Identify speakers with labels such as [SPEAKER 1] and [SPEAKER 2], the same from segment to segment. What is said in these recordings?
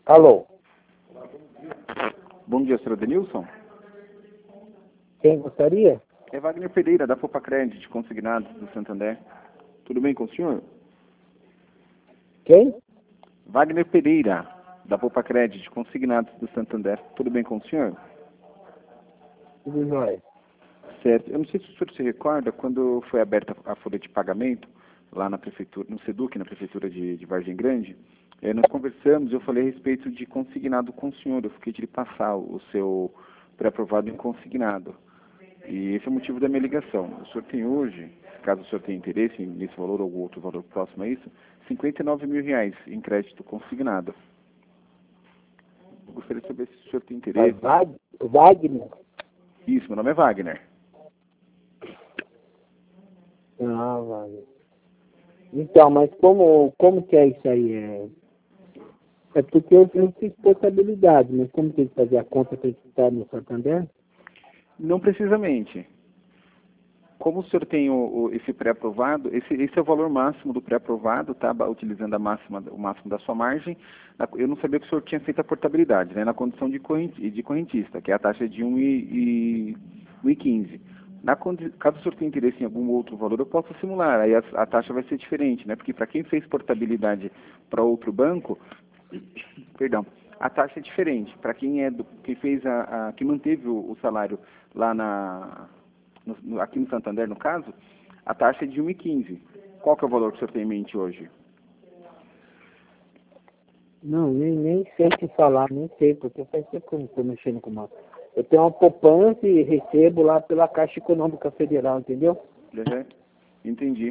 [SPEAKER 1] Alô?
[SPEAKER 2] Bom dia, senhor Denilson.
[SPEAKER 1] Quem gostaria?
[SPEAKER 2] É Wagner Pereira, da Poupa Crédito, consignados do Santander. Tudo bem com o senhor?
[SPEAKER 1] Quem?
[SPEAKER 2] Wagner Pereira, da Poupa Crédito, consignados do Santander. Tudo bem com o senhor?
[SPEAKER 1] Tudo jóia.
[SPEAKER 2] Certo. Eu não sei se o senhor se recorda, quando foi aberta a folha de pagamento, lá na prefeitura, no SEDUC, na prefeitura de Vargem Grande, nós conversamos, eu falei a respeito de consignado com o senhor. Eu fiquei de lhe passar o seu pré-aprovado em consignado. E esse é o motivo da minha ligação. O senhor tem hoje, caso o senhor tenha interesse nesse valor ou algum outro valor próximo a isso, R$59 mil em crédito consignado. Eu gostaria de saber se o senhor tem interesse.
[SPEAKER 1] Wagner?
[SPEAKER 2] Isso, meu nome é Wagner.
[SPEAKER 1] Ah, Wagner. Então, mas como que é isso aí? É porque eu não fiz portabilidade, mas como tem que fazer a conta para estar no Santander?
[SPEAKER 2] Não precisamente. Como o senhor tem esse pré-aprovado, esse é o valor máximo do pré-aprovado, tá? Utilizando o máximo da sua margem. Eu não sabia que o senhor tinha feito a portabilidade, né? Na condição de correntista, que é a taxa de 1,15. Caso o senhor tenha interesse em algum outro valor, eu posso simular. Aí a taxa vai ser diferente, né? Porque para quem fez portabilidade para outro banco, perdão, a taxa é diferente. Para quem fez que manteve o salário lá aqui no Santander, no caso, a taxa é de 1,15. Qual que é o valor que o senhor tem em mente hoje?
[SPEAKER 1] Não, nem sei o que falar, nem sei, porque faz tempo que eu não estou mexendo com uma. Eu tenho uma poupança e recebo lá pela Caixa Econômica Federal, entendeu?
[SPEAKER 2] Uhum. Entendi.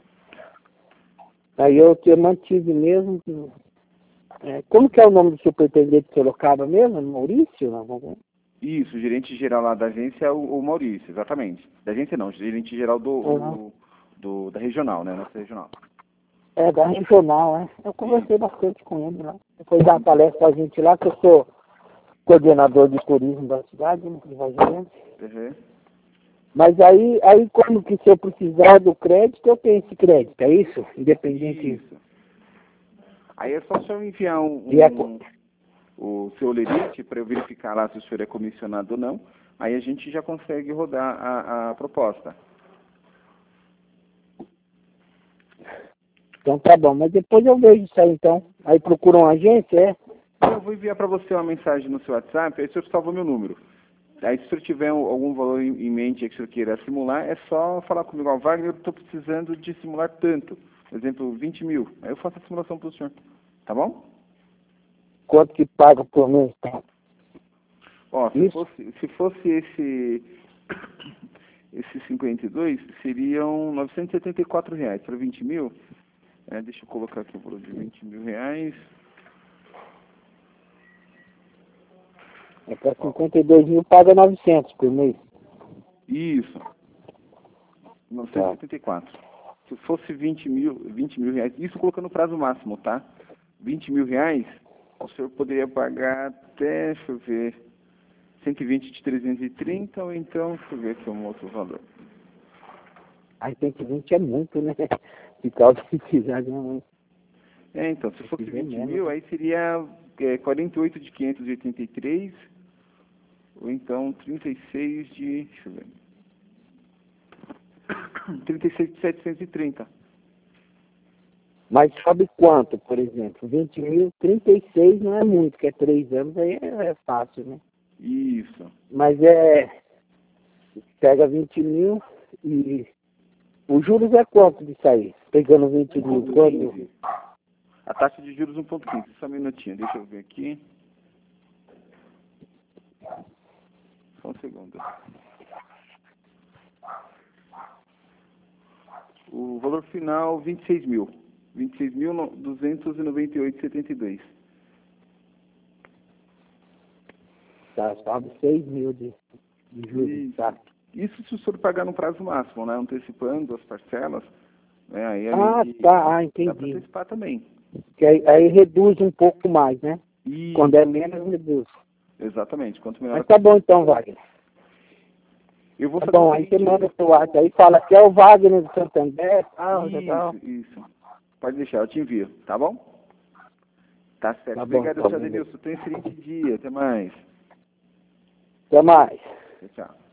[SPEAKER 1] Aí eu mantive mesmo. Como que é o nome do superintendente que colocava mesmo? Maurício? Não?
[SPEAKER 2] Isso, o gerente geral lá da agência é o Maurício, exatamente. Da agência não, o gerente geral da regional, né? Nossa regional.
[SPEAKER 1] Da regional, né? Eu conversei bastante com ele lá. Depois dar uma palestra pra gente lá, que eu sou coordenador de turismo da cidade, né? De Vargem Grande.
[SPEAKER 2] Uhum.
[SPEAKER 1] Mas aí como que se eu precisar do crédito, eu tenho esse crédito, é isso? Independente.
[SPEAKER 2] Isso. Aí é só o senhor enviar o seu lerite para eu verificar lá se o senhor é comissionado ou não. Aí a gente já consegue rodar a proposta.
[SPEAKER 1] Então tá bom, mas depois eu vejo isso aí então. Aí procura uma agência,
[SPEAKER 2] Eu vou enviar para você uma mensagem no seu WhatsApp, aí o senhor salva meu número. Aí se o senhor tiver algum valor em mente que o senhor queira simular, é só falar comigo, ó, Wagner, eu estou precisando de simular tanto. Por exemplo, 20 mil. Aí eu faço a simulação para o senhor. Tá bom?
[SPEAKER 1] Quanto que paga por mês, tá?
[SPEAKER 2] Ó, se fosse esse 52, seriam R$974 para 20 mil. Deixa eu colocar aqui o valor de 20 mil reais.
[SPEAKER 1] É para 52 mil, paga 900 por mês.
[SPEAKER 2] Isso. 974. Se fosse 20 mil reais, isso colocando o prazo máximo, tá? 20 mil reais, o senhor poderia pagar até, deixa eu ver, 120 de 330, ou então, deixa eu ver aqui um outro valor.
[SPEAKER 1] Aí 120 é muito, né? De causa que quiser ganhar muito.
[SPEAKER 2] Então, se fosse 20 mil, aí seria 48 de 583, ou então 36 de, deixa eu ver, 36 de 730.
[SPEAKER 1] Mas sobe quanto, por exemplo? 20 mil, 36 não é muito, que é 3 anos, aí é fácil, né?
[SPEAKER 2] Isso.
[SPEAKER 1] Mas pega 20 mil e os juros é quanto de sair? Pegando 20 mil, quanto?
[SPEAKER 2] A taxa de juros 1,15. Só um minutinho, deixa eu ver aqui. Só um segundo. O valor final, 26 mil. 26.298,72.
[SPEAKER 1] Tá, sobe 6 mil de juros, tá?
[SPEAKER 2] Isso se o senhor pagar no prazo máximo, né? Antecipando as parcelas. Né? Aí
[SPEAKER 1] Entendi.
[SPEAKER 2] dá para antecipar também.
[SPEAKER 1] Que aí reduz um pouco mais, né?
[SPEAKER 2] Isso.
[SPEAKER 1] Quando é menos, reduz.
[SPEAKER 2] Exatamente. Quanto menor.
[SPEAKER 1] Mas tá bom então, Wagner.
[SPEAKER 2] Eu vou
[SPEAKER 1] tá
[SPEAKER 2] fazer
[SPEAKER 1] bom, aí você manda pro WhatsApp, aí fala que é o Wagner do Santander, tal.
[SPEAKER 2] Isso. Pode deixar, eu te envio, tá bom? Tá certo.
[SPEAKER 1] Tá bom,
[SPEAKER 2] Obrigado,
[SPEAKER 1] tá
[SPEAKER 2] seu
[SPEAKER 1] bom.
[SPEAKER 2] Adenilson. Tenha um excelente dia. Até mais.
[SPEAKER 1] Até mais.
[SPEAKER 2] Tchau, tchau.